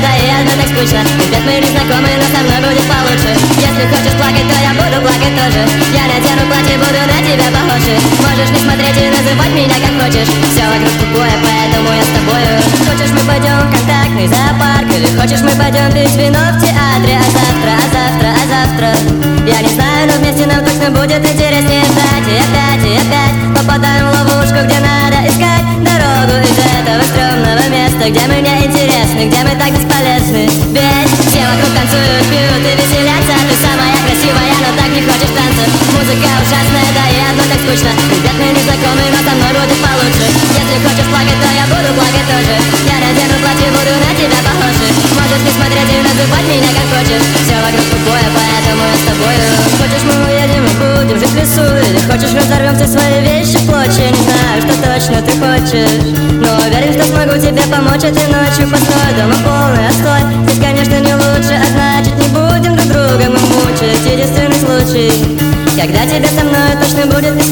надоедно, так скучно. Опять мы не знакомы, но со мной будет получше. Если хочешь плакать, то я буду плакать тоже. Я надену платье, буду на тебя похожа. Можешь не смотреть и называть меня как хочешь. Все вокруг тупое, поэтому я с тобою. Хочешь, мы пойдем в контактный зоопарк, или хочешь, мы пойдем пить вино в театре. А завтра я не знаю, но вместе нам точно будет интереснее ждать. И опять попадаем в ловушку, где надо искать дорогу из этого стрёмного места, где мы не интересны, где мы так бесполезны. Ведь все вокруг танцуют, пьют и веселятся. Ты самая красивая, но так не хочешь танцев. Музыка ужасная, да и одно так скучно. Ребят, мы не знакомы, но со мной будет получше. Если хочешь плакать, то я буду плакать тоже. Я надену платье, буду на тебя похожа. Можешь не смотреть и называть меня как хочешь. Все вокруг тупое, поэтому я с тобою. Хочешь, мы уедем и будем жить в лесу, или хочешь, разорвем все свои вещи в клочья. Не знаю, что точно ты хочешь, но уверен, что смогу тебе помочь этой ночью. Постой, дома полный отстой. Здесь, конечно, не лучше, а значит, не будем друг друга мы мучить. Единственный случай, когда тебе со мной точно будет